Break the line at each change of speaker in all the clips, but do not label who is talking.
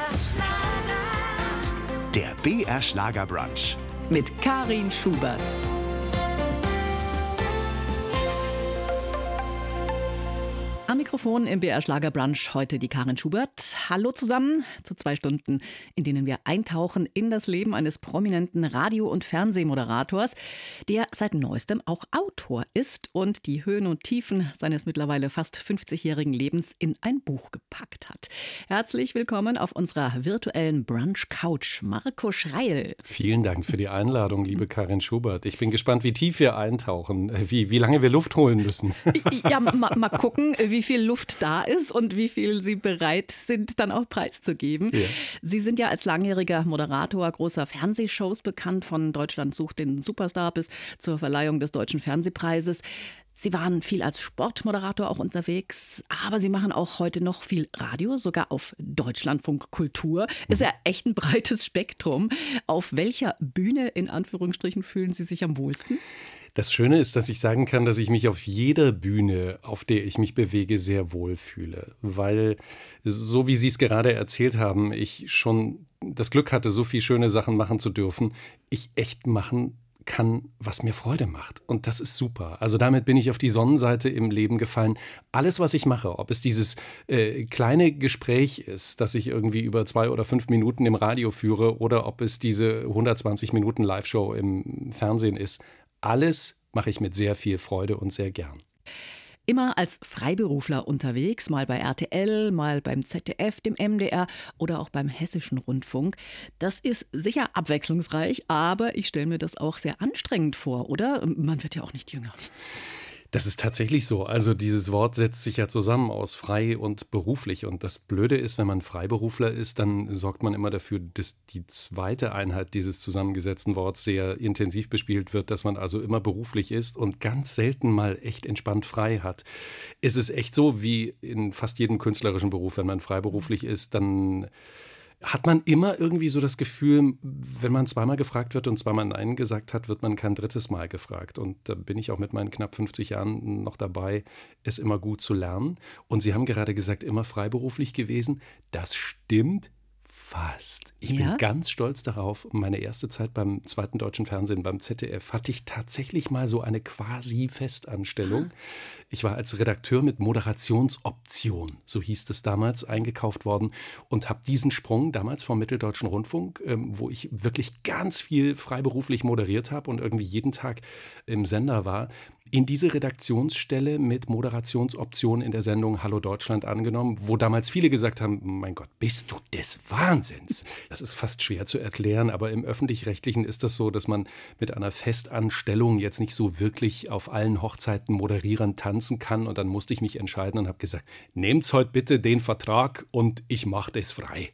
Der BR Schlagerbrunch.
Mit Karin Schubert. Am Mikrofon im BR Schlagerbrunch heute die Karin Schubert. Hallo zusammen zu 2 Stunden, in denen wir eintauchen in das Leben eines prominenten Radio- und Fernsehmoderators, der seit neuestem auch Autor ist und die Höhen und Tiefen seines mittlerweile fast 50-jährigen Lebens in ein Buch gepackt hat. Herzlich willkommen auf unserer virtuellen Brunch-Couch, Marco Schreil.
Vielen Dank für die Einladung, liebe Karin Schubert. Ich bin gespannt, wie tief wir eintauchen, wie lange wir Luft holen müssen.
Ja, mal gucken, wie viel Luft da ist und wie viel Sie bereit sind, dann auch preiszugeben. Ja. Sie sind ja als langjähriger Moderator großer Fernsehshows bekannt, von Deutschland sucht den Superstar bis zur Verleihung des Deutschen Fernsehpreises. Sie waren viel als Sportmoderator auch unterwegs, aber Sie machen auch heute noch viel Radio, sogar auf Deutschlandfunk Kultur. Ist ja echt ein breites Spektrum. Auf welcher Bühne, in Anführungsstrichen, fühlen Sie sich am wohlsten?
Das Schöne ist, dass ich sagen kann, dass ich mich auf jeder Bühne, auf der ich mich bewege, sehr wohl fühle. Weil, so wie Sie es gerade erzählt haben, ich schon das Glück hatte, so viele schöne Sachen machen zu dürfen, ich echt machen kann, was mir Freude macht. Und das ist super. Also damit bin ich auf die Sonnenseite im Leben gefallen. Alles, was ich mache, ob es dieses kleine Gespräch ist, das ich irgendwie über 2 oder 5 Minuten im Radio führe, oder ob es diese 120 Minuten Live-Show im Fernsehen ist, alles mache ich mit sehr viel Freude und sehr gern.
Immer als Freiberufler unterwegs, mal bei RTL, mal beim ZDF, dem MDR oder auch beim Hessischen Rundfunk. Das ist sicher abwechslungsreich, aber ich stelle mir das auch sehr anstrengend vor, oder? Man wird ja auch nicht jünger.
Das ist tatsächlich so. Also dieses Wort setzt sich ja zusammen aus frei und beruflich. Und das Blöde ist, wenn man Freiberufler ist, dann sorgt man immer dafür, dass die zweite Einheit dieses zusammengesetzten Worts sehr intensiv bespielt wird, dass man also immer beruflich ist und ganz selten mal echt entspannt frei hat. Es ist echt so, wie in fast jedem künstlerischen Beruf, wenn man freiberuflich ist, dann hat man immer irgendwie so das Gefühl, wenn man zweimal gefragt wird und zweimal Nein gesagt hat, wird man kein drittes Mal gefragt. Und da bin ich auch mit meinen knapp 50 Jahren noch dabei, es immer gut zu lernen. Und Sie haben gerade gesagt, immer freiberuflich gewesen. Das stimmt fast. Ich bin ganz stolz darauf. Meine erste Zeit beim zweiten deutschen Fernsehen, beim ZDF, hatte ich tatsächlich mal so eine quasi Festanstellung. Ich war als Redakteur mit Moderationsoption, so hieß es damals, eingekauft worden und habe diesen Sprung damals vom Mitteldeutschen Rundfunk, wo ich wirklich ganz viel freiberuflich moderiert habe und irgendwie jeden Tag im Sender war, in diese Redaktionsstelle mit Moderationsoption in der Sendung Hallo Deutschland angenommen, wo damals viele gesagt haben, mein Gott, bist du des Wahnsinns? Das ist fast schwer zu erklären, aber im Öffentlich-Rechtlichen ist das so, dass man mit einer Festanstellung jetzt nicht so wirklich auf allen Hochzeiten moderierend tanzen kann. Und dann musste ich mich entscheiden und habe gesagt, nehmt heute bitte den Vertrag und ich mache das frei.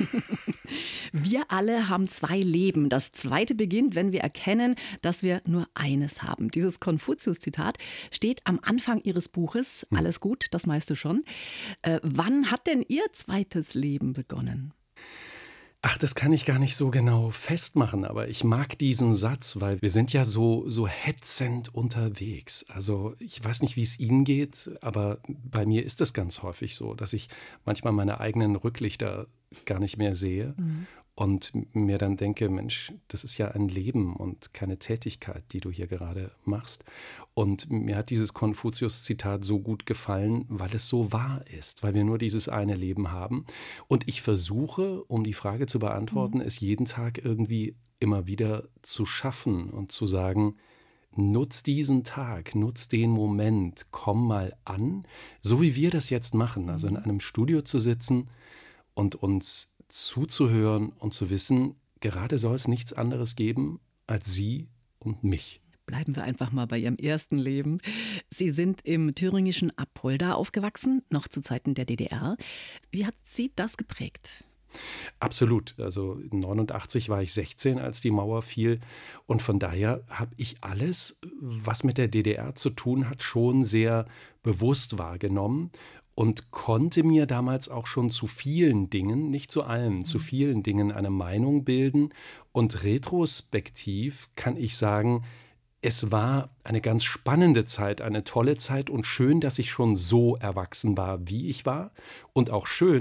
Wir alle haben 2 Leben. Das zweite beginnt, wenn wir erkennen, dass wir nur eines haben. Dieses Konfuzius-Zitat steht am Anfang Ihres Buches. Alles gut, das meiste schon. Wann hat denn Ihr zweites Leben begonnen?
Ach, das kann ich gar nicht so genau festmachen, aber ich mag diesen Satz, weil wir sind ja so hetzend unterwegs. Also ich weiß nicht, wie es Ihnen geht, aber bei mir ist es ganz häufig so, dass ich manchmal meine eigenen Rücklichter gar nicht mehr sehe und mir dann denke, Mensch, das ist ja ein Leben und keine Tätigkeit, die du hier gerade machst. Und mir hat dieses Konfuzius-Zitat so gut gefallen, weil es so wahr ist, weil wir nur dieses eine Leben haben. Und ich versuche, um die Frage zu beantworten, es jeden Tag irgendwie immer wieder zu schaffen und zu sagen, nutz diesen Tag, nutz den Moment, komm mal an, so wie wir das jetzt machen, also in einem Studio zu sitzen und uns zuzuhören und zu wissen, gerade soll es nichts anderes geben als Sie und mich.
Bleiben wir einfach mal bei Ihrem ersten Leben. Sie sind im thüringischen Apolda aufgewachsen, noch zu Zeiten der DDR. Wie hat Sie das geprägt?
Absolut. Also 89 war ich 16, als die Mauer fiel. Und von daher habe ich alles, was mit der DDR zu tun hat, schon sehr bewusst wahrgenommen. Und konnte mir damals auch schon zu vielen Dingen, nicht zu allem, zu vielen Dingen eine Meinung bilden. Und retrospektiv kann ich sagen, es war eine ganz spannende Zeit, eine tolle Zeit und schön, dass ich schon so erwachsen war, wie ich war. Und auch schön,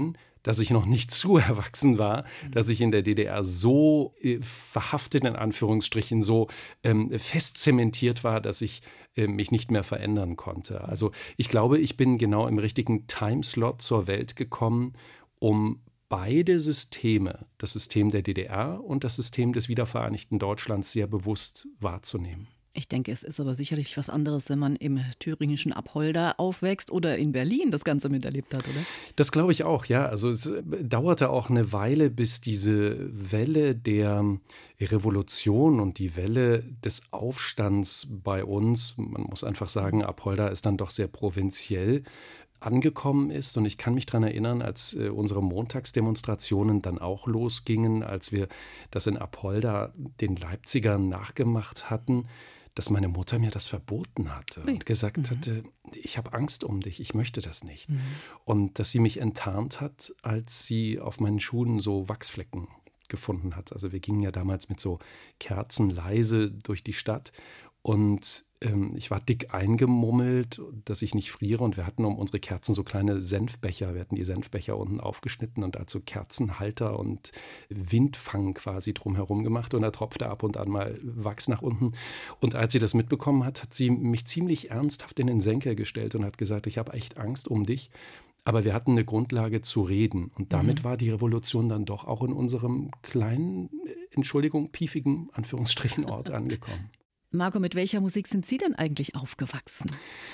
dass ich noch nicht zu erwachsen war, dass ich in der DDR so verhaftet, in Anführungsstrichen, so fest zementiert war, dass ich mich nicht mehr verändern konnte. Also ich glaube, ich bin genau im richtigen Timeslot zur Welt gekommen, um beide Systeme, das System der DDR und das System des wiedervereinigten Deutschlands, sehr bewusst wahrzunehmen.
Ich denke, es ist aber sicherlich was anderes, wenn man im thüringischen Apolda aufwächst oder in Berlin das Ganze miterlebt hat, oder?
Das glaube ich auch, ja. Also es dauerte auch eine Weile, bis diese Welle der Revolution und die Welle des Aufstands bei uns, man muss einfach sagen, Apolda ist dann doch sehr provinziell, angekommen ist. Und ich kann mich daran erinnern, als unsere Montagsdemonstrationen dann auch losgingen, als wir das in Apolda den Leipzigern nachgemacht hatten, dass meine Mutter mir das verboten hatte und gesagt hatte, ich habe Angst um dich, ich möchte das nicht. Und dass sie mich enttarnt hat, als sie auf meinen Schuhen so Wachsflecken gefunden hat. Also wir gingen ja damals mit so Kerzen leise durch die Stadt. Und ich war dick eingemummelt, dass ich nicht friere. Und wir hatten um unsere Kerzen so kleine Senfbecher. Wir hatten die Senfbecher unten aufgeschnitten und dazu Kerzenhalter und Windfang quasi drumherum gemacht. Und da tropfte ab und an mal Wachs nach unten. Und als sie das mitbekommen hat, hat sie mich ziemlich ernsthaft in den Senker gestellt und hat gesagt, ich habe echt Angst um dich. Aber wir hatten eine Grundlage zu reden. Und damit war die Revolution dann doch auch in unserem kleinen, piefigen, Anführungsstrichen, Ort angekommen.
Marco, mit welcher Musik sind Sie denn eigentlich aufgewachsen?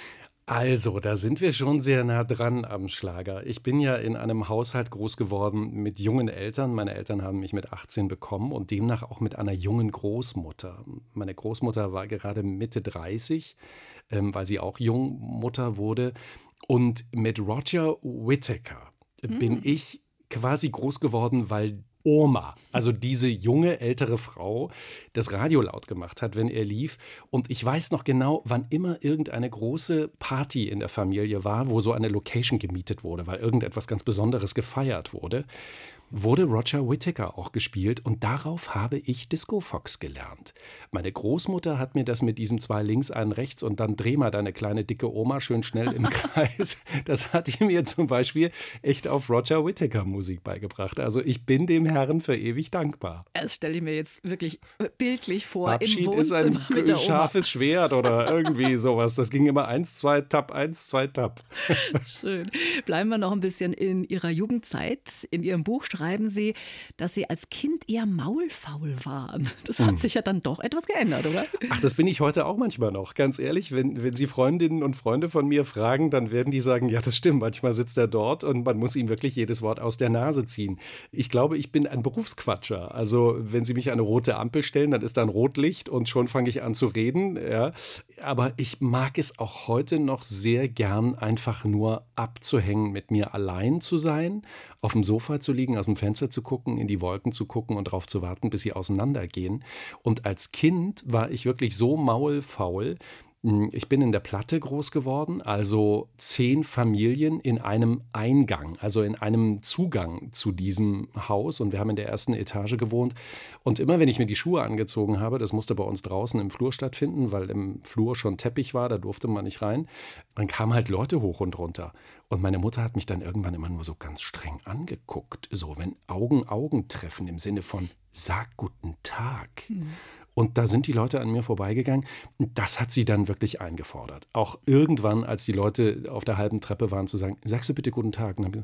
Also, da sind wir schon sehr nah dran am Schlager. Ich bin ja in einem Haushalt groß geworden mit jungen Eltern. Meine Eltern haben mich mit 18 bekommen und demnach auch mit einer jungen Großmutter. Meine Großmutter war gerade Mitte 30, weil sie auch Jungmutter wurde. Und mit Roger Whittaker bin ich quasi groß geworden, weil Oma, also diese junge, ältere Frau, das Radio laut gemacht hat, wenn er lief. Und ich weiß noch genau, wann immer irgendeine große Party in der Familie war, wo so eine Location gemietet wurde, weil irgendetwas ganz Besonderes gefeiert wurde, wurde Roger Whittaker auch gespielt und darauf habe ich Disco Fox gelernt. Meine Großmutter hat mir das mit diesem 2 links, 1 rechts und dann dreh mal deine kleine dicke Oma schön schnell im Kreis. Das hat die mir zum Beispiel echt auf Roger Whittaker Musik beigebracht. Also ich bin dem Herrn für ewig dankbar.
Das stelle ich mir jetzt wirklich bildlich vor.
Abschied
im Wohnzimmer
ist
mit der
ein
Oma.
scharfes Schwert oder irgendwie sowas. Das ging immer 1, 2, Tapp, 1, 2, Tapp.
Schön. Bleiben wir noch ein bisschen in Ihrer Jugendzeit. In Ihrem Buch schreiben Sie, dass Sie als Kind eher maulfaul waren. Das hat sich ja dann doch etwas geändert, oder?
Ach, das bin ich heute auch manchmal noch. Ganz ehrlich, wenn Sie Freundinnen und Freunde von mir fragen, dann werden die sagen, ja, das stimmt, manchmal sitzt er dort und man muss ihm wirklich jedes Wort aus der Nase ziehen. Ich glaube, ich bin ein Berufsquatscher. Also wenn Sie mich an eine rote Ampel stellen, dann ist da ein Rotlicht und schon fange ich an zu reden. Ja. Aber ich mag es auch heute noch sehr gern, einfach nur abzuhängen, mit mir allein zu sein, auf dem Sofa zu liegen, aus dem Fenster zu gucken, in die Wolken zu gucken und darauf zu warten, bis sie auseinandergehen. Und als Kind war ich wirklich so maulfaul. Ich bin in der Platte groß geworden, also 10 Familien in einem Eingang, also in einem Zugang zu diesem Haus. Und wir haben in der ersten Etage gewohnt. Und immer, wenn ich mir die Schuhe angezogen habe, das musste bei uns draußen im Flur stattfinden, weil im Flur schon Teppich war, da durfte man nicht rein, dann kamen halt Leute hoch und runter. Und meine Mutter hat mich dann irgendwann immer nur so ganz streng angeguckt, so wenn Augen treffen im Sinne von sag guten Tag. Und da sind die Leute an mir vorbeigegangen. Das hat sie dann wirklich eingefordert. Auch irgendwann, als die Leute auf der halben Treppe waren, zu sagen, sagst du bitte guten Tag? Und dann,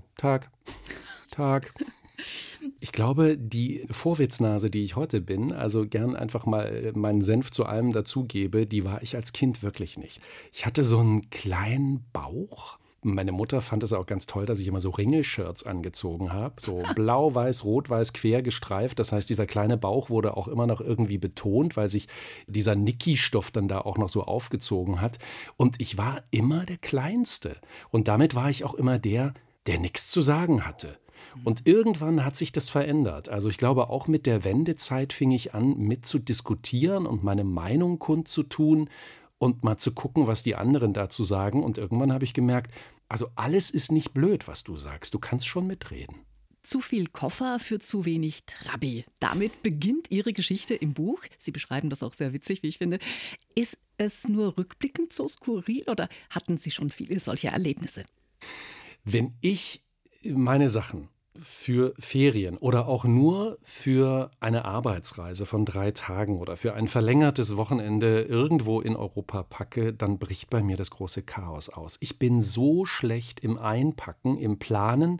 Tag. Ich glaube, die Vorwitznase, die ich heute bin, also gern einfach mal meinen Senf zu allem dazugebe, die war ich als Kind wirklich nicht. Ich hatte so einen kleinen Bauch. Meine Mutter fand es auch ganz toll, dass ich immer so Ringelshirts angezogen habe. So blau, weiß, rot, weiß, quer gestreift. Das heißt, dieser kleine Bauch wurde auch immer noch irgendwie betont, weil sich dieser Niki-Stoff dann da auch noch so aufgezogen hat. Und ich war immer der Kleinste. Und damit war ich auch immer der nichts zu sagen hatte. Und irgendwann hat sich das verändert. Also ich glaube, auch mit der Wendezeit fing ich an, mit zu diskutieren und meine Meinung kundzutun und mal zu gucken, was die anderen dazu sagen. Und irgendwann habe ich gemerkt, also alles ist nicht blöd, was du sagst. Du kannst schon mitreden.
Zu viel Koffer für zu wenig Trabi. Damit beginnt Ihre Geschichte im Buch. Sie beschreiben das auch sehr witzig, wie ich finde. Ist es nur rückblickend so skurril oder hatten Sie schon viele solcher Erlebnisse?
Wenn ich meine Sachen für Ferien oder auch nur für eine Arbeitsreise von 3 Tagen oder für ein verlängertes Wochenende irgendwo in Europa packe, dann bricht bei mir das große Chaos aus. Ich bin so schlecht im Einpacken, im Planen,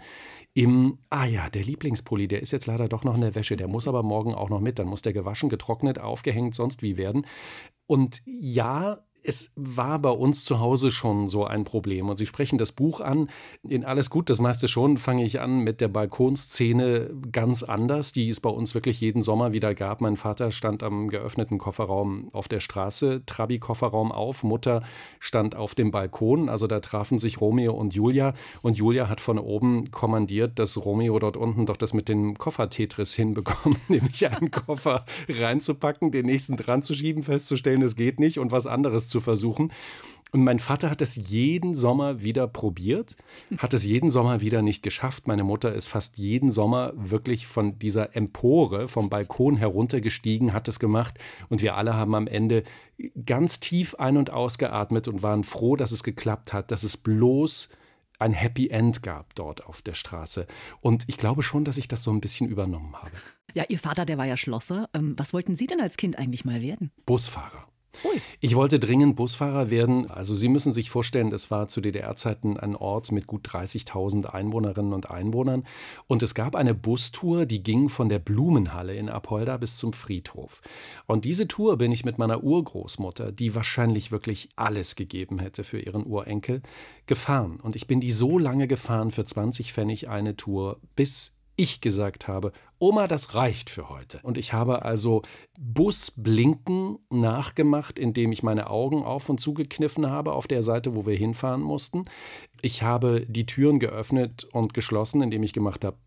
der Lieblingspulli, der ist jetzt leider doch noch in der Wäsche, der muss aber morgen auch noch mit, dann muss der gewaschen, getrocknet, aufgehängt, sonst wie werden. Und ja, es war bei uns zu Hause schon so ein Problem. Und Sie sprechen das Buch an. In Alles gut, das meiste schon, fange ich an mit der Balkonszene ganz anders, die es bei uns wirklich jeden Sommer wieder gab. Mein Vater stand am geöffneten Kofferraum auf der Straße, Trabi-Kofferraum auf. Mutter stand auf dem Balkon. Also da trafen sich Romeo und Julia. Und Julia hat von oben kommandiert, dass Romeo dort unten doch das mit dem Koffer-Tetris hinbekommt, nämlich einen Koffer reinzupacken, den nächsten dran zu schieben, festzustellen, es geht nicht und was anderes zu versuchen. Und mein Vater hat es jeden Sommer wieder probiert, hat es jeden Sommer wieder nicht geschafft. Meine Mutter ist fast jeden Sommer wirklich von dieser Empore, vom Balkon heruntergestiegen, hat es gemacht. Und wir alle haben am Ende ganz tief ein- und ausgeatmet und waren froh, dass es geklappt hat, dass es bloß ein Happy End gab dort auf der Straße. Und ich glaube schon, dass ich das so ein bisschen übernommen habe.
Ja, Ihr Vater, der war ja Schlosser. Was wollten Sie denn als Kind eigentlich mal werden?
Busfahrer.
Ui.
Ich wollte dringend Busfahrer werden. Also Sie müssen sich vorstellen, es war zu DDR-Zeiten ein Ort mit gut 30.000 Einwohnerinnen und Einwohnern. Und es gab eine Bustour, die ging von der Blumenhalle in Apolda bis zum Friedhof. Und diese Tour bin ich mit meiner Urgroßmutter, die wahrscheinlich wirklich alles gegeben hätte für ihren Urenkel, gefahren. Und ich bin die so lange gefahren für 20 Pfennig eine Tour, bis ich gesagt habe, Oma, das reicht für heute. Und ich habe also Busblinken nachgemacht, indem ich meine Augen auf und zugekniffen habe auf der Seite, wo wir hinfahren mussten. Ich habe die Türen geöffnet und geschlossen, indem ich gemacht habe,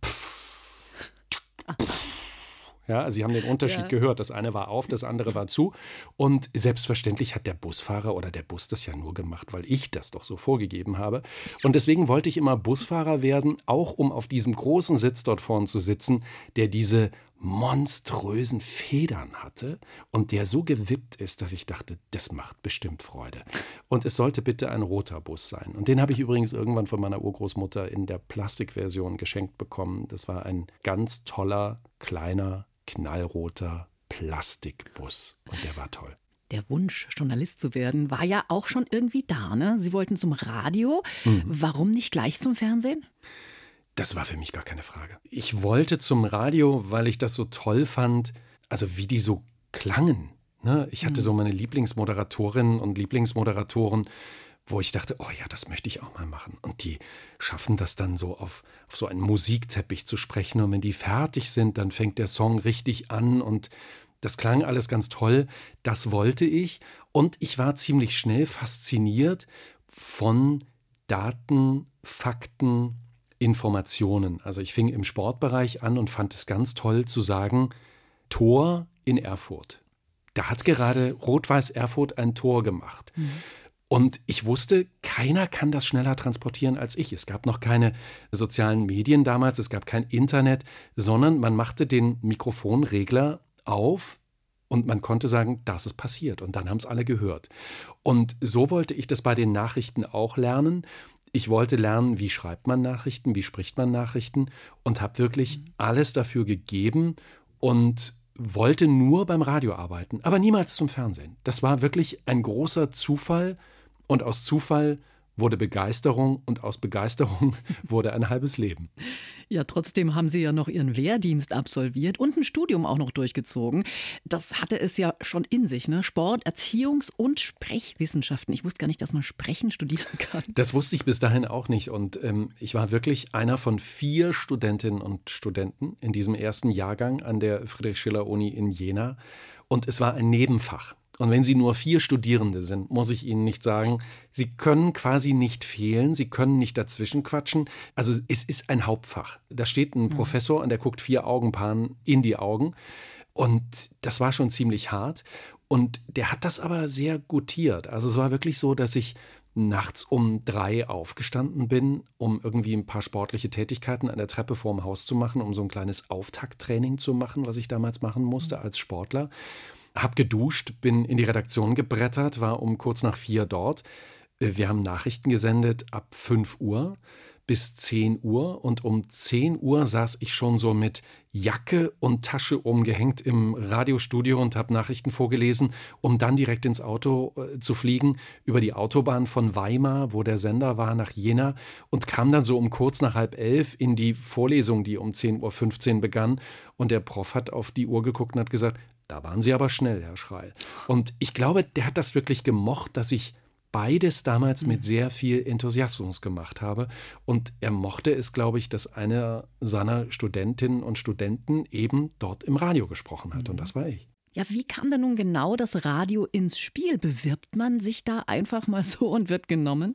pff, pff. Ja, Sie haben den Unterschied gehört. Das eine war auf, das andere war zu. Und selbstverständlich hat der Busfahrer oder der Bus das ja nur gemacht, weil ich das doch so vorgegeben habe. Und deswegen wollte ich immer Busfahrer werden, auch um auf diesem großen Sitz dort vorne zu sitzen, der diese monströsen Federn hatte und der so gewippt ist, dass ich dachte, das macht bestimmt Freude. Und es sollte bitte ein roter Bus sein. Und den habe ich übrigens irgendwann von meiner Urgroßmutter in der Plastikversion geschenkt bekommen. Das war ein ganz toller, kleiner, knallroter Plastikbus. Und der war toll.
Der Wunsch, Journalist zu werden, war ja auch schon irgendwie da, ne? Sie wollten zum Radio. Warum nicht gleich zum Fernsehen?
Das war für mich gar keine Frage. Ich wollte zum Radio, weil ich das so toll fand, also wie die so klangen. Ne? Ich hatte so meine Lieblingsmoderatorinnen und Lieblingsmoderatoren, wo ich dachte, oh ja, das möchte ich auch mal machen. Und die schaffen das dann so auf so einen Musikteppich zu sprechen. Und wenn die fertig sind, dann fängt der Song richtig an. Und das klang alles ganz toll. Das wollte ich. Und ich war ziemlich schnell fasziniert von Daten, Fakten, Informationen. Also ich fing im Sportbereich an und fand es ganz toll zu sagen, Tor in Erfurt. Da hat gerade Rot-Weiß Erfurt ein Tor gemacht. Und ich wusste, keiner kann das schneller transportieren als ich. Es gab noch keine sozialen Medien damals, es gab kein Internet, sondern man machte den Mikrofonregler auf und man konnte sagen, das ist passiert. Und dann haben es alle gehört. Und so wollte ich das bei den Nachrichten auch lernen. Ich wollte lernen, wie schreibt man Nachrichten, wie spricht man Nachrichten und habe wirklich alles dafür gegeben und wollte nur beim Radio arbeiten, aber niemals zum Fernsehen. Das war wirklich ein großer Zufall und aus Zufall wurde Begeisterung und aus Begeisterung wurde ein halbes Leben.
Ja, trotzdem haben Sie ja noch Ihren Wehrdienst absolviert und ein Studium auch noch durchgezogen. Das hatte es ja schon in sich, ne? Sport, Erziehungs- und Sprechwissenschaften. Ich wusste gar nicht, dass man Sprechen studieren kann.
Das wusste ich bis dahin auch nicht. Und ich war wirklich einer von 4 Studentinnen und Studenten in diesem ersten Jahrgang an der Friedrich-Schiller-Uni in Jena. Und es war ein Nebenfach. Und wenn Sie nur 4 Studierende sind, muss ich Ihnen nicht sagen, Sie können quasi nicht fehlen, Sie können nicht dazwischen quatschen. Also es ist ein Hauptfach. Da steht ein Professor und der guckt 4 Augenpaaren in die Augen. Und das war schon ziemlich hart. Und der hat das aber sehr gutiert. Also es war wirklich so, dass ich nachts um 3 aufgestanden bin, um irgendwie ein paar sportliche Tätigkeiten an der Treppe vorm Haus zu machen, um so ein kleines Auftakttraining zu machen, was ich damals machen musste als Sportler. Hab geduscht, bin in die Redaktion gebrettert, war um kurz nach 4 dort. Wir haben Nachrichten gesendet ab 5 Uhr bis 10 Uhr und um 10 Uhr saß ich schon so mit Jacke und Tasche umgehängt im Radiostudio und habe Nachrichten vorgelesen, um dann direkt ins Auto zu fliegen, über die Autobahn von Weimar, wo der Sender war, nach Jena und kam dann so um kurz nach 10:30 in die Vorlesung, die um 10:15 Uhr begann. Und der Prof hat auf die Uhr geguckt und hat gesagt, da waren Sie aber schnell, Herr Schreil. Und ich glaube, der hat das wirklich gemocht, dass ich beides damals mit sehr viel Enthusiasmus gemacht habe. Und er mochte es, glaube ich, dass einer seiner Studentinnen und Studenten eben dort im Radio gesprochen hat. Und das war ich.
Ja, wie kam denn nun genau das Radio ins Spiel? Bewirbt man sich da einfach mal so und wird genommen?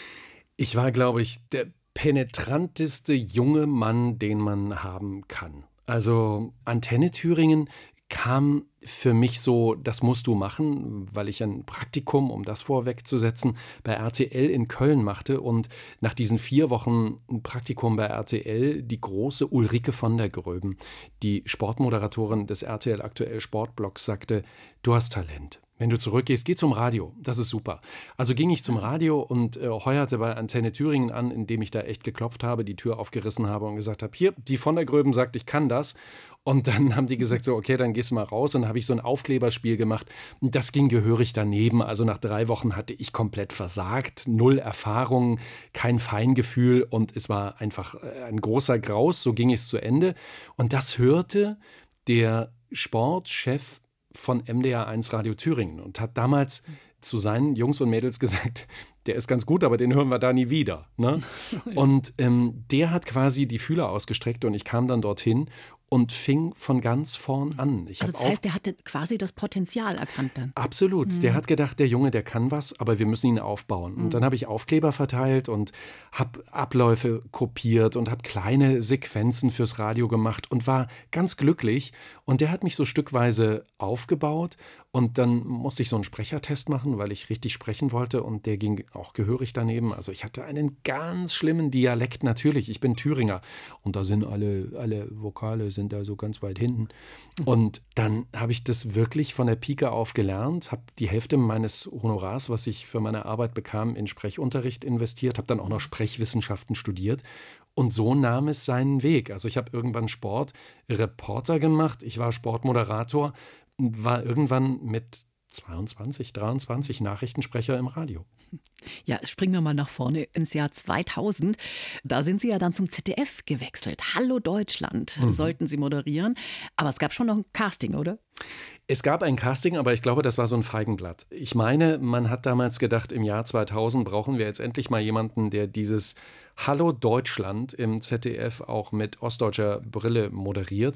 Ich war, glaube ich, der penetranteste junge Mann, den man haben kann. Also Antenne Thüringen kam für mich so, das musst du machen, weil ich ein Praktikum, um das vorwegzusetzen, bei RTL in Köln machte und nach diesen 4 Wochen Praktikum bei RTL die große Ulrike von der Gröben, die Sportmoderatorin des RTL Aktuell Sportblocks, sagte, du hast Talent. Wenn du zurückgehst, geh zum Radio. Das ist super. Also ging ich zum Radio und heuerte bei Antenne Thüringen an, indem ich da echt geklopft habe, die Tür aufgerissen habe und gesagt habe, hier, die von der Gröben sagt, ich kann das. Und dann haben die gesagt, so, okay, dann gehst du mal raus. Und dann habe ich so ein Aufkleberspiel gemacht. Und das ging gehörig daneben. Also nach 3 Wochen hatte ich komplett versagt. 0 Erfahrung, kein Feingefühl. Und es war einfach ein großer Graus. So ging es zu Ende. Und das hörte der Sportchef von MDR1 Radio Thüringen und hat damals zu seinen Jungs und Mädels gesagt, der ist ganz gut, aber den hören wir da nie wieder. Ne? Und der hat quasi die Fühler ausgestreckt und ich kam dann dorthin und fing von ganz vorn an.
Das heißt, der hatte quasi das Potenzial erkannt dann.
Absolut. Der hat gedacht, der Junge, der kann was, aber wir müssen ihn aufbauen. Und dann habe ich Aufkleber verteilt und habe Abläufe kopiert und habe kleine Sequenzen fürs Radio gemacht und war ganz glücklich. Und der hat mich so stückweise aufgebaut. Und dann musste ich so einen Sprechertest machen, weil ich richtig sprechen wollte. Und der ging auch gehörig daneben. Also ich hatte einen ganz schlimmen Dialekt natürlich. Ich bin Thüringer. Und da sind alle Vokale sind da so ganz weit hinten. Und dann habe ich das wirklich von der Pike auf gelernt, habe die Hälfte meines Honorars, was ich für meine Arbeit bekam, in Sprechunterricht investiert, habe dann auch noch Sprechwissenschaften studiert. Und so nahm es seinen Weg. Also ich habe irgendwann Sportreporter gemacht, ich war Sportmoderator, war irgendwann mit 22, 23 Nachrichtensprecher im Radio.
Ja, springen wir mal nach vorne ins Jahr 2000. Da sind Sie ja dann zum ZDF gewechselt. Hallo Deutschland sollten Sie moderieren. Aber es gab schon noch ein Casting, oder?
Es gab ein Casting, aber ich glaube, das war so ein Feigenblatt. Ich meine, man hat damals gedacht, im Jahr 2000 brauchen wir jetzt endlich mal jemanden, der dieses Hallo Deutschland im ZDF auch mit ostdeutscher Brille moderiert.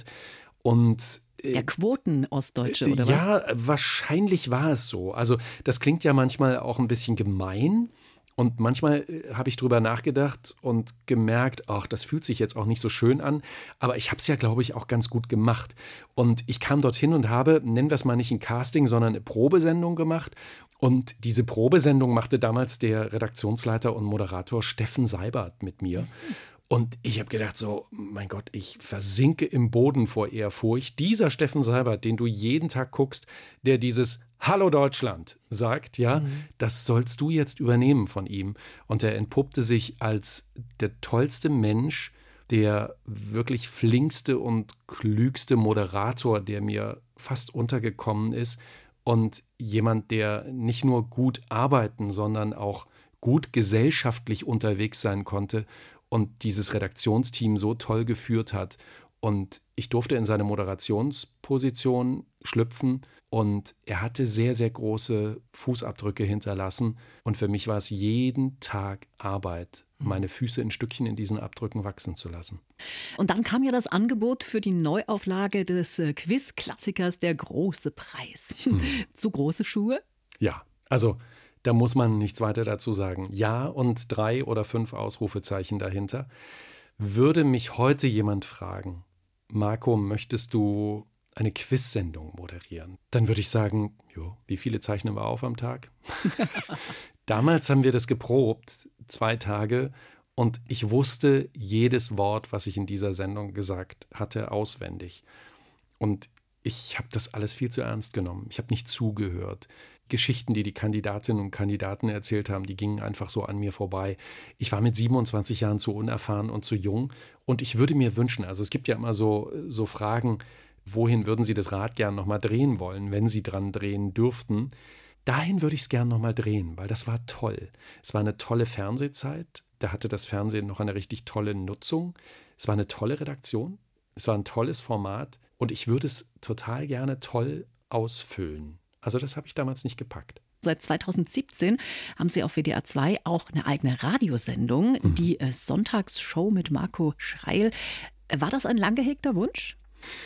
Und
der Quoten-Ostdeutsche, oder was?
Ja, wahrscheinlich war es so. Also das klingt ja manchmal auch ein bisschen gemein. Und manchmal habe ich drüber nachgedacht und gemerkt, ach, das fühlt sich jetzt auch nicht so schön an. Aber ich habe es ja, glaube ich, auch ganz gut gemacht. Und ich kam dorthin und habe, nennen wir es mal nicht ein Casting, sondern eine Probesendung gemacht. Und diese Probesendung machte damals der Redaktionsleiter und Moderator Steffen Seibert mit mir. Und ich habe gedacht so, mein Gott, ich versinke im Boden vor Ehrfurcht. Dieser Steffen Seibert, den du jeden Tag guckst, der dieses Hallo Deutschland sagt, ja, das sollst du jetzt übernehmen von ihm. Und er entpuppte sich als der tollste Mensch, der wirklich flinkste und klügste Moderator, der mir fast untergekommen ist. Und jemand, der nicht nur gut arbeiten, sondern auch gut gesellschaftlich unterwegs sein konnte und dieses Redaktionsteam so toll geführt hat. Und ich durfte in seine Moderationsposition schlüpfen und er hatte sehr, sehr große Fußabdrücke hinterlassen. Und für mich war es jeden Tag Arbeit, meine Füße in Stückchen in diesen Abdrücken wachsen zu lassen.
Und dann kam ja das Angebot für die Neuauflage des Quiz-Klassikers Der große Preis. Zu große Schuhe?
Ja, also da muss man nichts weiter dazu sagen. Ja und 3 oder 5 Ausrufezeichen dahinter. Würde mich heute jemand fragen, Marco, möchtest du eine Quiz-Sendung moderieren? Dann würde ich sagen, jo, wie viele zeichnen wir auf am Tag? Damals haben wir das geprobt, 2 Tage. Und ich wusste jedes Wort, was ich in dieser Sendung gesagt hatte, auswendig. Und ich habe das alles viel zu ernst genommen. Ich habe nicht zugehört. Geschichten, die die Kandidatinnen und Kandidaten erzählt haben, die gingen einfach so an mir vorbei. Ich war mit 27 Jahren zu unerfahren und zu jung und ich würde mir wünschen, also es gibt ja immer so Fragen, wohin würden Sie das Rad gern nochmal drehen wollen, wenn Sie dran drehen dürften? Dahin würde ich es gern nochmal drehen, weil das war toll. Es war eine tolle Fernsehzeit, da hatte das Fernsehen noch eine richtig tolle Nutzung. Es war eine tolle Redaktion, es war ein tolles Format und ich würde es total gerne toll ausfüllen. Also das habe ich damals nicht gepackt.
Seit 2017 haben Sie auf WDR 2 auch eine eigene Radiosendung, die Sonntagsshow mit Marco Schreil. War das ein lang gehegter Wunsch?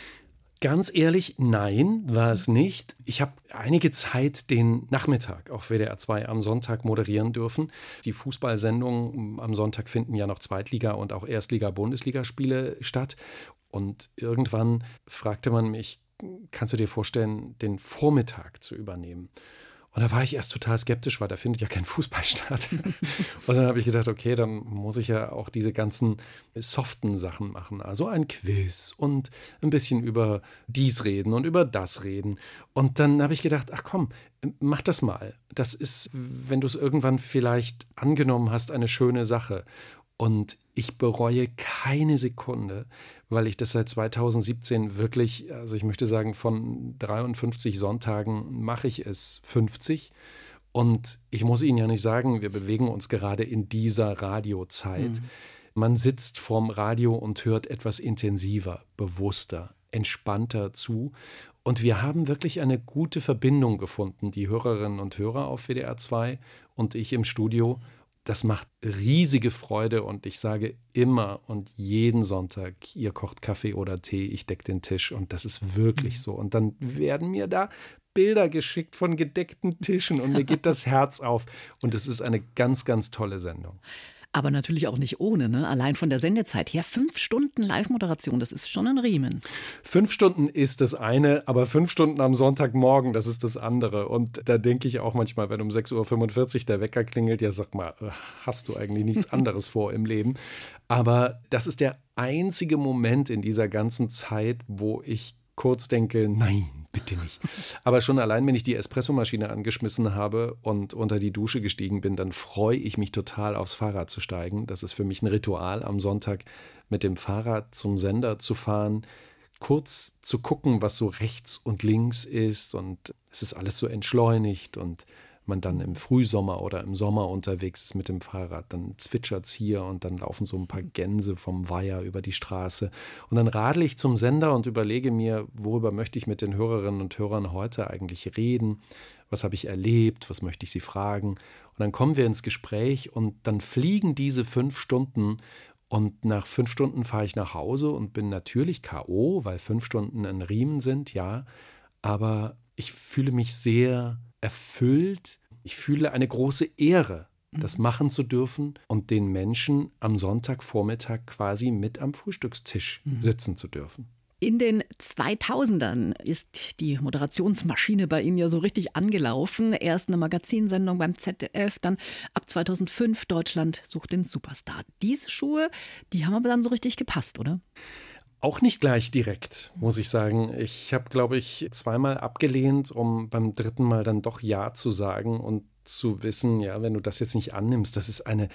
Ganz ehrlich, nein, war es nicht. Ich habe einige Zeit den Nachmittag auf WDR 2 am Sonntag moderieren dürfen. Die Fußballsendungen am Sonntag finden ja noch Zweitliga- und auch Erstliga-Bundesligaspiele statt. Und irgendwann fragte man mich, kannst du dir vorstellen, den Vormittag zu übernehmen? Und da war ich erst total skeptisch, weil da findet ja kein Fußball statt. Und dann habe ich gedacht, okay, dann muss ich ja auch diese ganzen soften Sachen machen. Also ein Quiz und ein bisschen über dies reden und über das reden. Und dann habe ich gedacht, ach komm, mach das mal. Das ist, wenn du es irgendwann vielleicht angenommen hast, eine schöne Sache. Und ich bereue keine Sekunde, weil ich das seit 2017 wirklich, also ich möchte sagen, von 53 Sonntagen mache ich es 50. Und ich muss Ihnen ja nicht sagen, wir bewegen uns gerade in dieser Radiozeit. Man sitzt vorm Radio und hört etwas intensiver, bewusster, entspannter zu. Und wir haben wirklich eine gute Verbindung gefunden, die Hörerinnen und Hörer auf WDR 2 und ich im Studio. Das macht riesige Freude und ich sage immer und jeden Sonntag, ihr kocht Kaffee oder Tee, ich decke den Tisch und das ist wirklich so. Und dann werden mir da Bilder geschickt von gedeckten Tischen und mir geht das Herz auf und es ist eine ganz, ganz tolle Sendung.
Aber natürlich auch nicht ohne, ne? Allein von der Sendezeit her 5 Stunden Live-Moderation, das ist schon ein Riemen.
5 Stunden ist das eine, aber 5 Stunden am Sonntagmorgen, das ist das andere. Und da denke ich auch manchmal, wenn um 6.45 Uhr der Wecker klingelt, ja sag mal, hast du eigentlich nichts anderes vor im Leben? Aber das ist der einzige Moment in dieser ganzen Zeit, wo ich kurz denke, nein, bitte nicht. Aber schon allein, wenn ich die Espressomaschine angeschmissen habe und unter die Dusche gestiegen bin, dann freue ich mich total, aufs Fahrrad zu steigen. Das ist für mich ein Ritual, am Sonntag mit dem Fahrrad zum Sender zu fahren, kurz zu gucken, was so rechts und links ist. Und es ist alles so entschleunigt und man dann im Frühsommer oder im Sommer unterwegs ist mit dem Fahrrad, dann zwitschert's hier und dann laufen so ein paar Gänse vom Weiher über die Straße. Und dann radle ich zum Sender und überlege mir, worüber möchte ich mit den Hörerinnen und Hörern heute eigentlich reden? Was habe ich erlebt? Was möchte ich sie fragen? Und dann kommen wir ins Gespräch und dann fliegen diese 5 Stunden und nach 5 Stunden fahre ich nach Hause und bin natürlich K.O., weil 5 Stunden ein Riemen sind, ja, aber ich fühle mich sehr erfüllt. Ich fühle eine große Ehre, das machen zu dürfen und den Menschen am Sonntagvormittag quasi mit am Frühstückstisch sitzen zu dürfen.
In den 2000ern ist die Moderationsmaschine bei Ihnen ja so richtig angelaufen. Erst eine Magazinsendung beim ZDF, dann ab 2005 Deutschland sucht den Superstar. Diese Schuhe, die haben aber dann so richtig gepasst, oder?
Auch nicht gleich direkt, muss ich sagen. Ich habe, glaube ich, 2-mal abgelehnt, um beim 3. Mal dann doch Ja zu sagen und zu wissen, ja, wenn du das jetzt nicht annimmst, das ist eine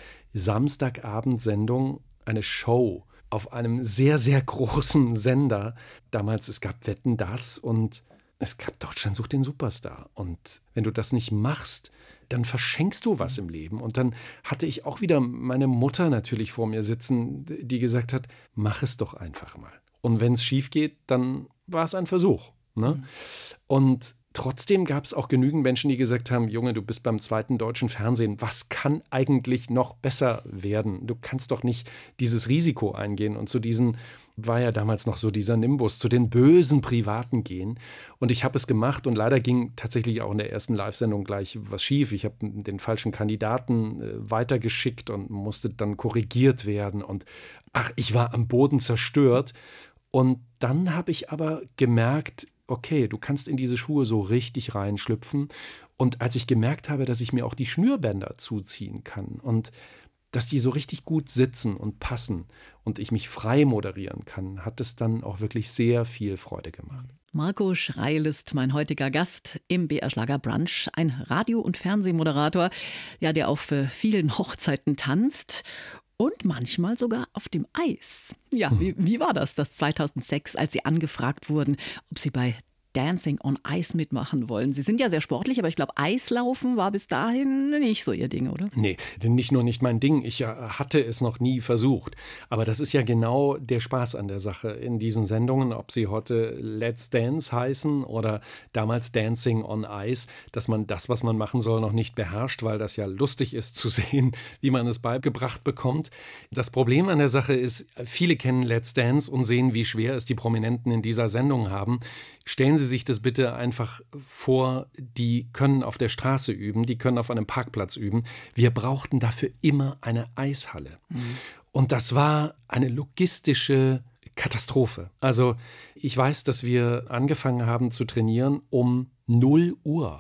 Samstagabendsendung, eine Show auf einem sehr, sehr großen Sender. Damals, es gab Wetten, das und es gab Deutschland sucht den Superstar. Und wenn du das nicht machst, dann verschenkst du was im Leben. Und dann hatte ich auch wieder meine Mutter natürlich vor mir sitzen, die gesagt hat, mach es doch einfach mal. Und wenn es schief geht, dann war es ein Versuch. Ne? Und trotzdem gab es auch genügend Menschen, die gesagt haben, Junge, du bist beim 2. deutschen Fernsehen, was kann eigentlich noch besser werden? Du kannst doch nicht dieses Risiko eingehen und zu diesen, war ja damals noch so dieser Nimbus, zu den bösen Privaten gehen. Und ich habe es gemacht und leider ging tatsächlich auch in der ersten Live-Sendung gleich was schief. Ich habe den falschen Kandidaten weitergeschickt und musste dann korrigiert werden. Und ich war am Boden zerstört. Und dann habe ich aber gemerkt, okay, du kannst in diese Schuhe so richtig reinschlüpfen. Und als ich gemerkt habe, dass ich mir auch die Schnürbänder zuziehen kann und dass die so richtig gut sitzen und passen und ich mich frei moderieren kann, hat es dann auch wirklich sehr viel Freude gemacht.
Marco Schreil ist mein heutiger Gast im BR Schlager Brunch, ein Radio- und Fernsehmoderator, ja, der auf vielen Hochzeiten tanzt und manchmal sogar auf dem Eis. Ja, wie war das 2006, als Sie angefragt wurden, ob Sie bei Dancing on Ice mitmachen wollen? Sie sind ja sehr sportlich, aber ich glaube, Eislaufen war bis dahin nicht so Ihr Ding, oder?
Nee, nicht nur nicht mein Ding. Ich hatte es noch nie versucht. Aber das ist ja genau der Spaß an der Sache in diesen Sendungen, ob sie heute Let's Dance heißen oder damals Dancing on Ice, dass man das, was man machen soll, noch nicht beherrscht, weil das ja lustig ist zu sehen, wie man es beigebracht bekommt. Das Problem an der Sache ist, viele kennen Let's Dance und sehen, wie schwer es die Prominenten in dieser Sendung haben. Stellen Sie sich das bitte einfach vor, die können auf der Straße üben, die können auf einem Parkplatz üben. Wir brauchten dafür immer eine Eishalle. Und das war eine logistische Katastrophe. Also ich weiß, dass wir angefangen haben zu trainieren um 0 Uhr.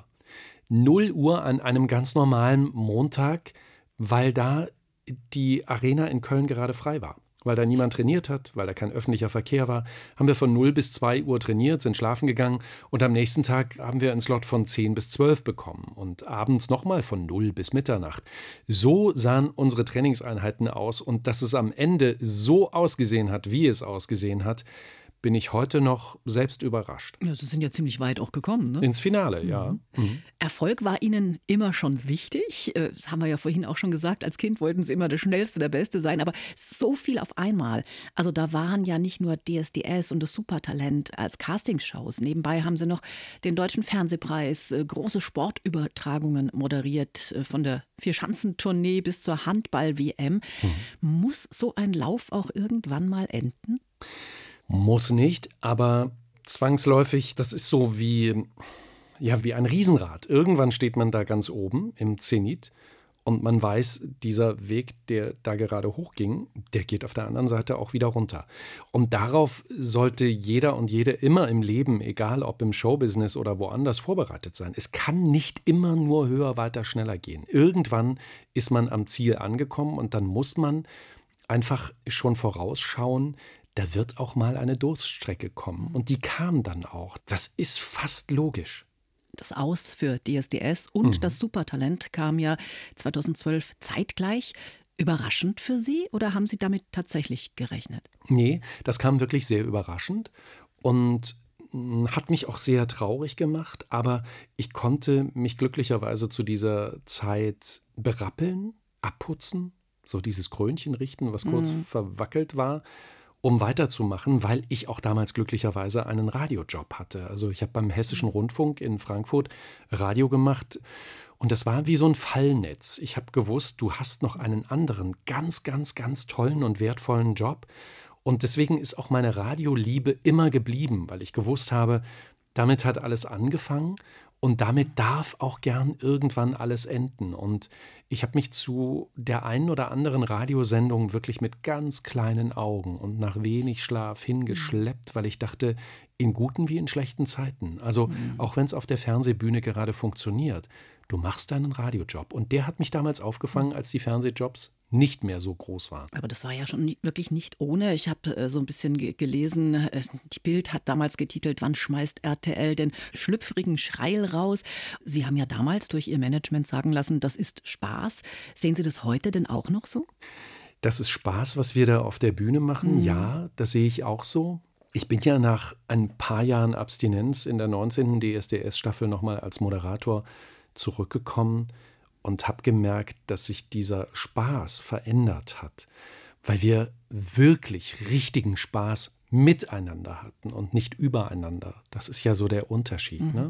0 Uhr an einem ganz normalen Montag, weil da die Arena in Köln gerade frei war. Weil da niemand trainiert hat, weil da kein öffentlicher Verkehr war, haben wir von 0 bis 2 Uhr trainiert, sind schlafen gegangen und am nächsten Tag haben wir einen Slot von 10 bis 12 bekommen und abends nochmal von 0 bis Mitternacht. So sahen unsere Trainingseinheiten aus und dass es am Ende so ausgesehen hat, wie es ausgesehen hat, bin ich heute noch selbst überrascht.
Ja, Sie sind ja ziemlich weit auch gekommen, ne?
Ins Finale, ja.
Erfolg war Ihnen immer schon wichtig. Das haben wir ja vorhin auch schon gesagt. Als Kind wollten Sie immer der Schnellste, der Beste sein. Aber so viel auf einmal. Also da waren ja nicht nur DSDS und das Supertalent als Castingshows. Nebenbei haben Sie noch den Deutschen Fernsehpreis, große Sportübertragungen moderiert, von der Vierschanzentournee bis zur Handball-WM. Muss so ein Lauf auch irgendwann mal enden?
Muss nicht, aber zwangsläufig, das ist so wie ein Riesenrad. Irgendwann steht man da ganz oben im Zenit und man weiß, dieser Weg, der da gerade hochging, der geht auf der anderen Seite auch wieder runter. Und darauf sollte jeder und jede immer im Leben, egal ob im Showbusiness oder woanders, vorbereitet sein. Es kann nicht immer nur höher, weiter, schneller gehen. Irgendwann ist man am Ziel angekommen und dann muss man einfach schon vorausschauen, da wird auch mal eine Durststrecke kommen. Und die kam dann auch. Das ist fast logisch.
Das Aus für DSDS und das Supertalent kam ja 2012 zeitgleich. Überraschend für Sie oder haben Sie damit tatsächlich gerechnet?
Nee, das kam wirklich sehr überraschend und hat mich auch sehr traurig gemacht. Aber ich konnte mich glücklicherweise zu dieser Zeit berappeln, abputzen, so dieses Krönchen richten, was kurz verwackelt war, um weiterzumachen, weil ich auch damals glücklicherweise einen Radiojob hatte. Also ich habe beim Hessischen Rundfunk in Frankfurt Radio gemacht und das war wie so ein Fallnetz. Ich habe gewusst, du hast noch einen anderen ganz, ganz, ganz tollen und wertvollen Job und deswegen ist auch meine Radioliebe immer geblieben, weil ich gewusst habe, damit hat alles angefangen und damit darf auch gern irgendwann alles enden. Und ich habe mich zu der einen oder anderen Radiosendung wirklich mit ganz kleinen Augen und nach wenig Schlaf hingeschleppt, weil ich dachte, in guten wie in schlechten Zeiten, also auch wenn es auf der Fernsehbühne gerade funktioniert, du machst deinen Radiojob. Und der hat mich damals aufgefangen, als die Fernsehjobs nicht mehr so groß waren.
Aber das war ja schon wirklich nicht ohne. Ich habe so ein bisschen gelesen, die Bild hat damals getitelt, wann schmeißt RTL den schlüpfrigen Schreil raus? Sie haben ja damals durch Ihr Management sagen lassen, das ist Spaß. Sehen Sie das heute denn auch noch so?
Das ist Spaß, was wir da auf der Bühne machen. Ja, das sehe ich auch so. Ich bin ja nach ein paar Jahren Abstinenz in der 19. DSDS-Staffel nochmal als Moderator zurückgekommen und habe gemerkt, dass sich dieser Spaß verändert hat, weil wir wirklich richtigen Spaß miteinander hatten und nicht übereinander. Das ist ja so der Unterschied. Ne?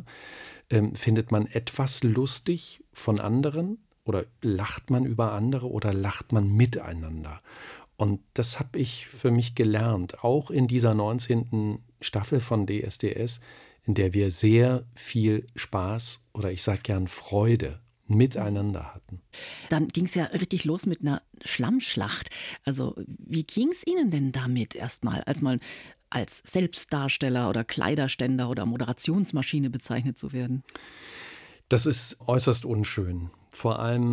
Findet man etwas lustig von anderen oder lacht man über andere oder lacht man miteinander? Und das habe ich für mich gelernt, auch in dieser 19. Staffel von DSDS, in der wir sehr viel Spaß oder ich sage gern Freude miteinander hatten.
Dann ging es ja richtig los mit einer Schlammschlacht. Also wie ging es Ihnen denn damit erstmal, als man als Selbstdarsteller oder Kleiderständer oder Moderationsmaschine bezeichnet zu werden?
Das ist äußerst unschön. Vor allem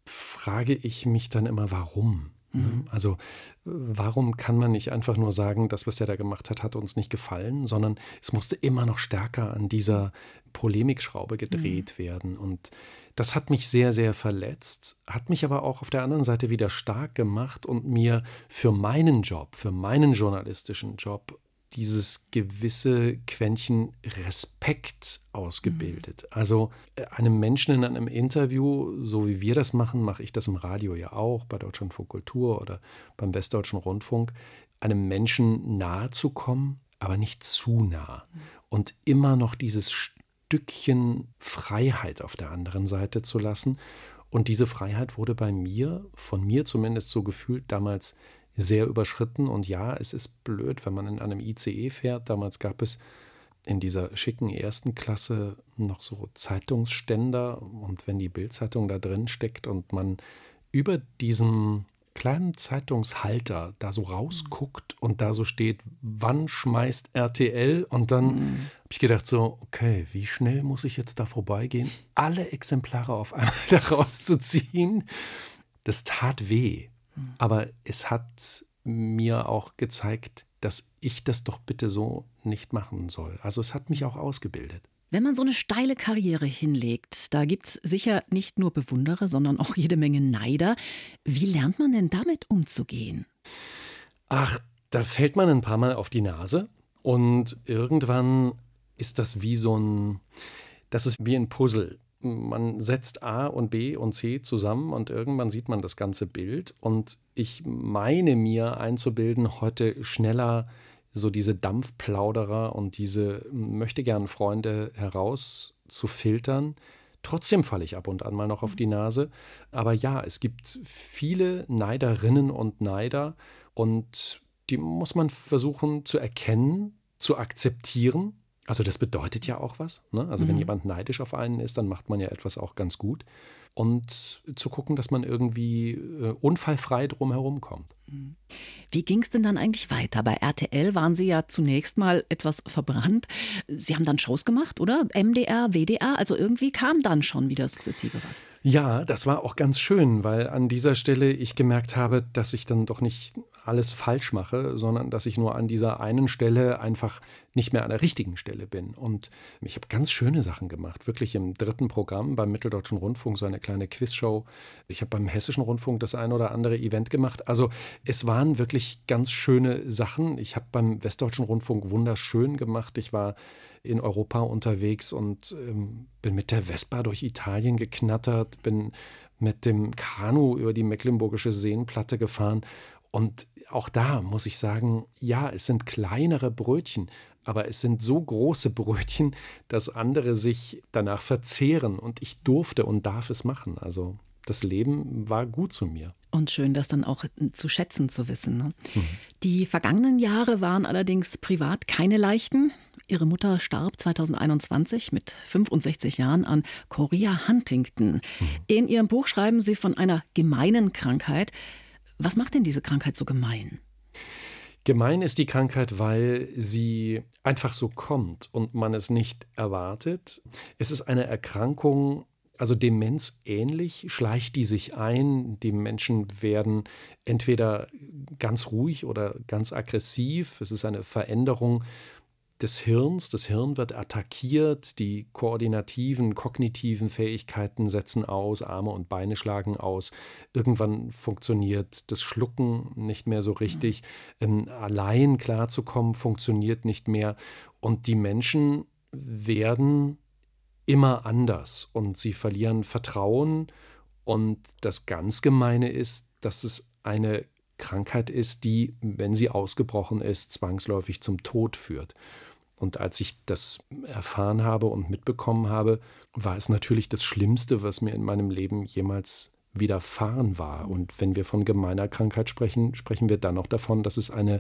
frage ich mich dann immer, warum? Also warum kann man nicht einfach nur sagen, das, was der da gemacht hat, hat uns nicht gefallen, sondern es musste immer noch stärker an dieser Polemikschraube gedreht werden. Und das hat mich sehr, sehr verletzt, hat mich aber auch auf der anderen Seite wieder stark gemacht und mir für meinen Job, für meinen journalistischen Job, dieses gewisse Quäntchen Respekt ausgebildet. Also einem Menschen in einem Interview, so wie wir das machen, mache ich das im Radio ja auch, bei Deutschlandfunk Kultur oder beim Westdeutschen Rundfunk, einem Menschen nahe zu kommen, aber nicht zu nah. Und immer noch dieses Stückchen Freiheit auf der anderen Seite zu lassen. Und diese Freiheit wurde bei mir, von mir zumindest so gefühlt, damals sehr überschritten. Und ja, es ist blöd, wenn man in einem ICE fährt. Damals gab es in dieser schicken ersten Klasse noch so Zeitungsständer. Und wenn die Bild-Zeitung da drin steckt und man über diesem kleinen Zeitungshalter da so rausguckt und da so steht, wann schmeißt RTL? Und dann habe ich gedacht so, okay, wie schnell muss ich jetzt da vorbeigehen, alle Exemplare auf einmal da rauszuziehen? Das tat weh. Aber es hat mir auch gezeigt, dass ich das doch bitte so nicht machen soll. Also es hat mich auch ausgebildet.
Wenn man so eine steile Karriere hinlegt, da gibt es sicher nicht nur Bewunderer, sondern auch jede Menge Neider. Wie lernt man denn damit umzugehen?
Ach, da fällt man ein paar Mal auf die Nase und irgendwann ist das das ist wie ein Puzzle. Man setzt A und B und C zusammen und irgendwann sieht man das ganze Bild. Und ich meine mir einzubilden, heute schneller so diese Dampfplauderer und diese Möchtegern-Freunde herauszufiltern. Trotzdem falle ich ab und an mal noch auf die Nase. Aber ja, es gibt viele Neiderinnen und Neider und die muss man versuchen zu erkennen, zu akzeptieren. Also das bedeutet ja auch was, ne? Also wenn jemand neidisch auf einen ist, dann macht man ja etwas auch ganz gut. Und zu gucken, dass man irgendwie unfallfrei drumherum kommt.
Wie ging es denn dann eigentlich weiter? Bei RTL waren Sie ja zunächst mal etwas verbrannt. Sie haben dann Shows gemacht, oder? MDR, WDR, also irgendwie kam dann schon wieder sukzessive was.
Ja, das war auch ganz schön, weil an dieser Stelle ich gemerkt habe, dass ich dann doch nicht alles falsch mache, sondern dass ich nur an dieser einen Stelle einfach nicht mehr an der richtigen Stelle bin. Und ich habe ganz schöne Sachen gemacht, wirklich im 3. Programm beim Mitteldeutschen Rundfunk, so eine kleine Quizshow. Ich habe beim Hessischen Rundfunk das ein oder andere Event gemacht. Also es waren wirklich ganz schöne Sachen. Ich habe beim Westdeutschen Rundfunk wunderschön gemacht. Ich war in Europa unterwegs und bin mit der Vespa durch Italien geknattert, bin mit dem Kanu über die Mecklenburgische Seenplatte gefahren. Und auch da muss ich sagen, ja, es sind kleinere Brötchen, aber es sind so große Brötchen, dass andere sich danach verzehren. Und ich durfte und darf es machen. Also das Leben war gut zu mir.
Und schön, das dann auch zu schätzen zu wissen. Ne? Die vergangenen Jahre waren allerdings privat keine leichten. Ihre Mutter starb 2021 mit 65 Jahren an Chorea Huntington. In Ihrem Buch schreiben Sie von einer gemeinen Krankheit. Was macht denn diese Krankheit so gemein?
Gemein ist die Krankheit, weil sie einfach so kommt und man es nicht erwartet. Es ist eine Erkrankung, also Demenz ähnlich, schleicht die sich ein. Die Menschen werden entweder ganz ruhig oder ganz aggressiv. Es ist eine Veränderung des Hirns. Das Hirn wird attackiert, die koordinativen, kognitiven Fähigkeiten setzen aus, Arme und Beine schlagen aus. Irgendwann funktioniert das Schlucken nicht mehr so richtig. Allein klarzukommen funktioniert nicht mehr. Und die Menschen werden immer anders und sie verlieren Vertrauen. Und das ganz Gemeine ist, dass es eine Krankheit ist, die, wenn sie ausgebrochen ist, zwangsläufig zum Tod führt. Und als ich das erfahren habe und mitbekommen habe, war es natürlich das Schlimmste, was mir in meinem Leben jemals widerfahren war. Und wenn wir von gemeiner Krankheit sprechen, sprechen wir dann noch davon, dass es eine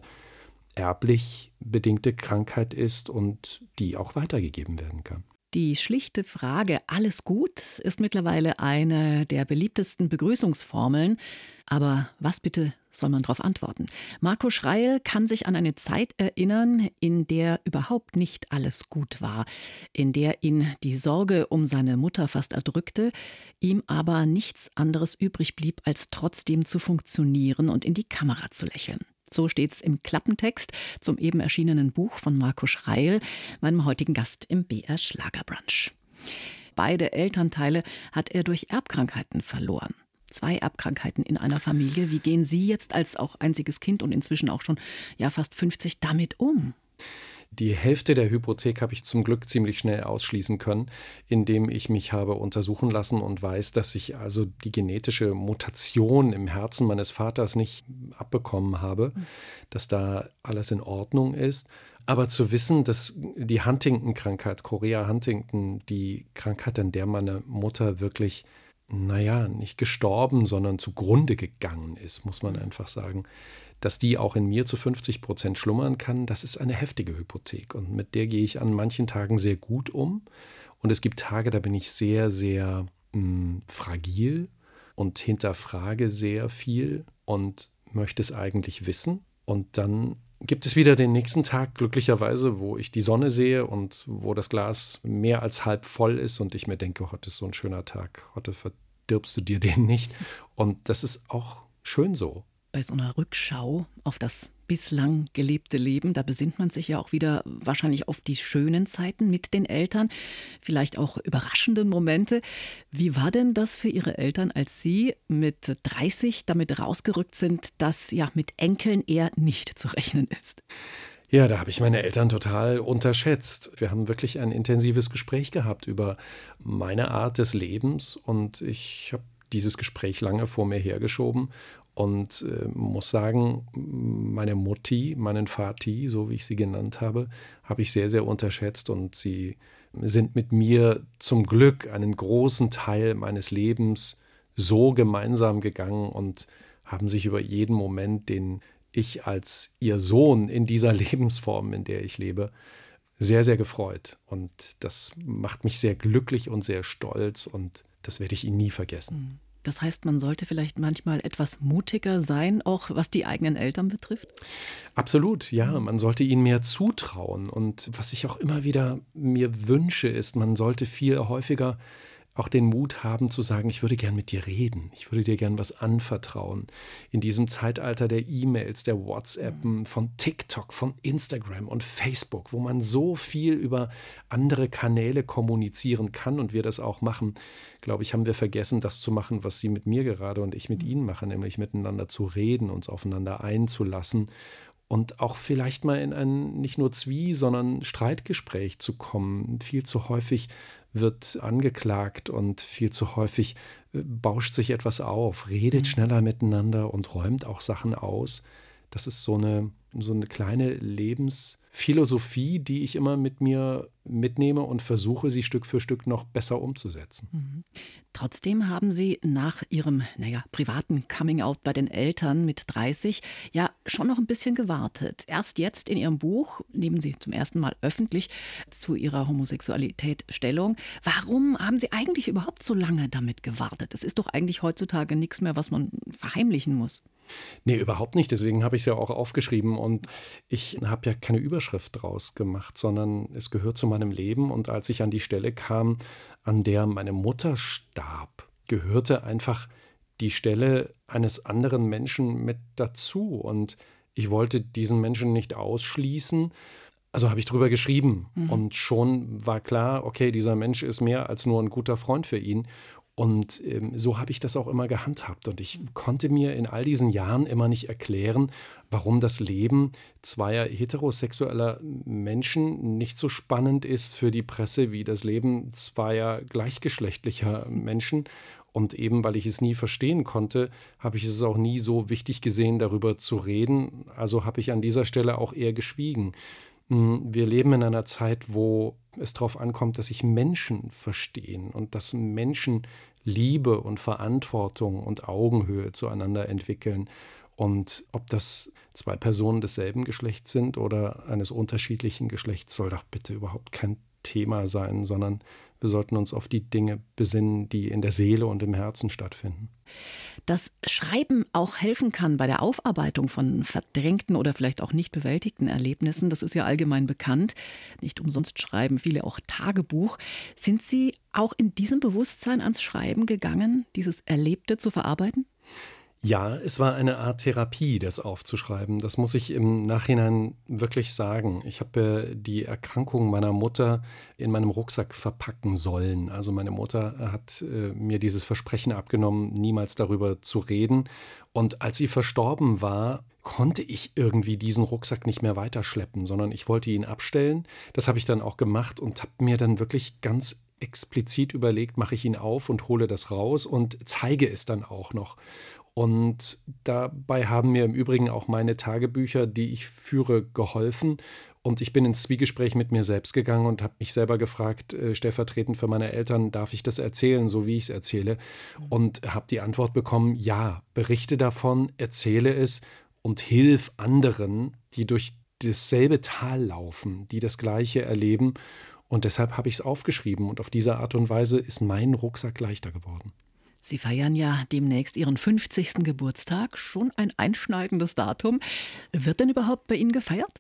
erblich bedingte Krankheit ist und die auch weitergegeben werden kann.
Die schlichte Frage „Alles gut?“ ist mittlerweile eine der beliebtesten Begrüßungsformeln. Aber was bitte soll man darauf antworten? Marco Schreil kann sich an eine Zeit erinnern, in der überhaupt nicht alles gut war, in der ihn die Sorge um seine Mutter fast erdrückte, ihm aber nichts anderes übrig blieb, als trotzdem zu funktionieren und in die Kamera zu lächeln. So steht's im Klappentext zum eben erschienenen Buch von Marco Schreil, meinem heutigen Gast im BR Schlagerbrunch. Beide Elternteile hat er durch Erbkrankheiten verloren. 2 Erbkrankheiten in einer Familie. Wie gehen Sie jetzt als auch einziges Kind und inzwischen auch schon fast 50 damit um?
Die Hälfte der Hypothek habe ich zum Glück ziemlich schnell ausschließen können, indem ich mich habe untersuchen lassen und weiß, dass ich also die genetische Mutation im Herzen meines Vaters nicht abbekommen habe, dass da alles in Ordnung ist. Aber zu wissen, dass die Huntington-Krankheit, Chorea Huntington, die Krankheit, an der meine Mutter wirklich nicht gestorben, sondern zugrunde gegangen ist, muss man einfach sagen. Dass die auch in mir zu 50% schlummern kann, das ist eine heftige Hypothek. Und mit der gehe ich an manchen Tagen sehr gut um. Und es gibt Tage, da bin ich sehr, sehr fragil und hinterfrage sehr viel und möchte es eigentlich wissen. Und dann gibt es wieder den nächsten Tag, glücklicherweise, wo ich die Sonne sehe und wo das Glas mehr als halb voll ist und ich mir denke, heute ist so ein schöner Tag, heute verdirbst du dir den nicht. Und das ist auch schön so.
Bei so einer Rückschau auf das bislang gelebte Leben, da besinnt man sich ja auch wieder wahrscheinlich auf die schönen Zeiten mit den Eltern, vielleicht auch überraschende Momente. Wie war denn das für Ihre Eltern, als Sie mit 30 damit rausgerückt sind, dass mit Enkeln eher nicht zu rechnen ist?
Ja, da habe ich meine Eltern total unterschätzt. Wir haben wirklich ein intensives Gespräch gehabt über meine Art des Lebens und ich habe dieses Gespräch lange vor mir hergeschoben und muss sagen, meine Mutti, meinen Vati, so wie ich sie genannt habe ich sehr, sehr unterschätzt und sie sind mit mir zum Glück einen großen Teil meines Lebens so gemeinsam gegangen und haben sich über jeden Moment, den ich als ihr Sohn in dieser Lebensform, in der ich lebe, sehr, sehr gefreut. Und das macht mich sehr glücklich und sehr stolz und das werde ich ihnen nie vergessen.
Das heißt, man sollte vielleicht manchmal etwas mutiger sein, auch was die eigenen Eltern betrifft?
Absolut, ja. Man sollte ihnen mehr zutrauen. Und was ich auch immer wieder mir wünsche, ist, man sollte viel häufiger auch den Mut haben zu sagen, ich würde gern mit dir reden, ich würde dir gern was anvertrauen. In diesem Zeitalter der E-Mails, der WhatsAppen, von TikTok, von Instagram und Facebook, wo man so viel über andere Kanäle kommunizieren kann und wir das auch machen, glaube ich, haben wir vergessen, das zu machen, was Sie mit mir gerade und ich mit Ihnen machen, nämlich miteinander zu reden, uns aufeinander einzulassen. Und auch vielleicht mal in ein nicht nur sondern Streitgespräch zu kommen. Viel zu häufig wird angeklagt und viel zu häufig bauscht sich etwas auf, redet schneller miteinander und räumt auch Sachen aus. Das ist so eine kleine Lebensphilosophie, die ich immer mit mir mitnehme und versuche, sie Stück für Stück noch besser umzusetzen.
Trotzdem haben Sie nach Ihrem, privaten Coming-out bei den Eltern mit 30 schon noch ein bisschen gewartet. Erst jetzt in Ihrem Buch nehmen Sie zum ersten Mal öffentlich zu Ihrer Homosexualität Stellung. Warum haben Sie eigentlich überhaupt so lange damit gewartet? Es ist doch eigentlich heutzutage nichts mehr, was man verheimlichen muss.
Nee, überhaupt nicht. Deswegen habe ich es ja auch aufgeschrieben und ich habe ja keine Überschrift draus gemacht, sondern es gehört zu meinem Leben. Und als ich an die Stelle kam, an der meine Mutter starb, gehörte einfach die Stelle eines anderen Menschen mit dazu. Und ich wollte diesen Menschen nicht ausschließen. Also habe ich drüber geschrieben. Und schon war klar, okay, dieser Mensch ist mehr als nur ein guter Freund für ihn. Und so habe ich das auch immer gehandhabt. Und ich konnte mir in all diesen Jahren immer nicht erklären, warum das Leben zweier heterosexueller Menschen nicht so spannend ist für die Presse wie das Leben zweier gleichgeschlechtlicher Menschen. Und eben, weil ich es nie verstehen konnte, habe ich es auch nie so wichtig gesehen, darüber zu reden. Also habe ich an dieser Stelle auch eher geschwiegen. Wir leben in einer Zeit, wo es darauf ankommt, dass sich Menschen verstehen und dass Menschen Liebe und Verantwortung und Augenhöhe zueinander entwickeln. Und ob das 2 Personen desselben Geschlechts sind oder eines unterschiedlichen Geschlechts, soll doch bitte überhaupt kein Thema sein, sondern wir sollten uns auf die Dinge besinnen, die in der Seele und im Herzen stattfinden.
Dass Schreiben auch helfen kann bei der Aufarbeitung von verdrängten oder vielleicht auch nicht bewältigten Erlebnissen, das ist ja allgemein bekannt. Nicht umsonst schreiben viele auch Tagebuch. Sind Sie auch in diesem Bewusstsein ans Schreiben gegangen, dieses Erlebte zu verarbeiten?
Ja, es war eine Art Therapie, das aufzuschreiben. Das muss ich im Nachhinein wirklich sagen. Ich habe die Erkrankung meiner Mutter in meinem Rucksack verpacken sollen. Also meine Mutter hat mir dieses Versprechen abgenommen, niemals darüber zu reden. Und als sie verstorben war, konnte ich irgendwie diesen Rucksack nicht mehr weiterschleppen, sondern ich wollte ihn abstellen. Das habe ich dann auch gemacht und habe mir dann wirklich ganz explizit überlegt, mache ich ihn auf und hole das raus und zeige es dann auch noch. Und dabei haben mir im Übrigen auch meine Tagebücher, die ich führe, geholfen. Und ich bin ins Zwiegespräch mit mir selbst gegangen und habe mich selber gefragt, stellvertretend für meine Eltern, darf ich das erzählen, so wie ich es erzähle? Und habe die Antwort bekommen, ja, berichte davon, erzähle es und hilf anderen, die durch dasselbe Tal laufen, die das Gleiche erleben. Und deshalb habe ich es aufgeschrieben und auf diese Art und Weise ist mein Rucksack leichter geworden.
Sie feiern ja demnächst Ihren 50. Geburtstag, schon ein einschneidendes Datum. Wird denn überhaupt bei Ihnen gefeiert?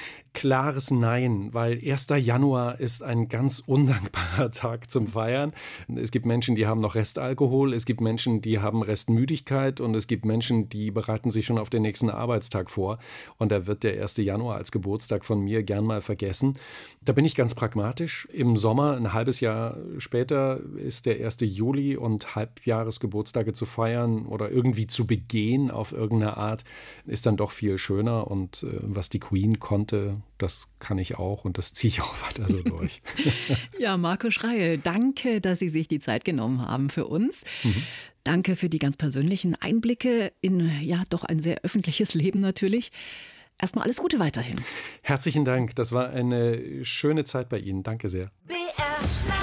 Klares Nein, weil 1. Januar ist ein ganz undankbarer Tag zum Feiern. Es gibt Menschen, die haben noch Restalkohol, es gibt Menschen, die haben Restmüdigkeit und es gibt Menschen, die bereiten sich schon auf den nächsten Arbeitstag vor. Und da wird der 1. Januar als Geburtstag von mir gern mal vergessen. Da bin ich ganz pragmatisch. Im Sommer, ein halbes Jahr später, ist der 1. Juli und Halbjahresgeburtstage zu feiern oder irgendwie zu begehen auf irgendeine Art, ist dann doch viel schöner. Und was die Queen konnte, das kann ich auch und das ziehe ich auch weiter so durch.
Ja, Marco Schreil, danke, dass Sie sich die Zeit genommen haben für uns. Danke für die ganz persönlichen Einblicke in ja doch ein sehr öffentliches Leben natürlich. Erstmal alles Gute weiterhin.
Herzlichen Dank, das war eine schöne Zeit bei Ihnen. Danke sehr.
BR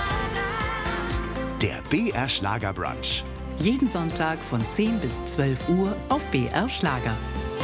Schlager. Der BR Schlager Brunch.
Jeden Sonntag von 10 bis 12 Uhr auf BR Schlager.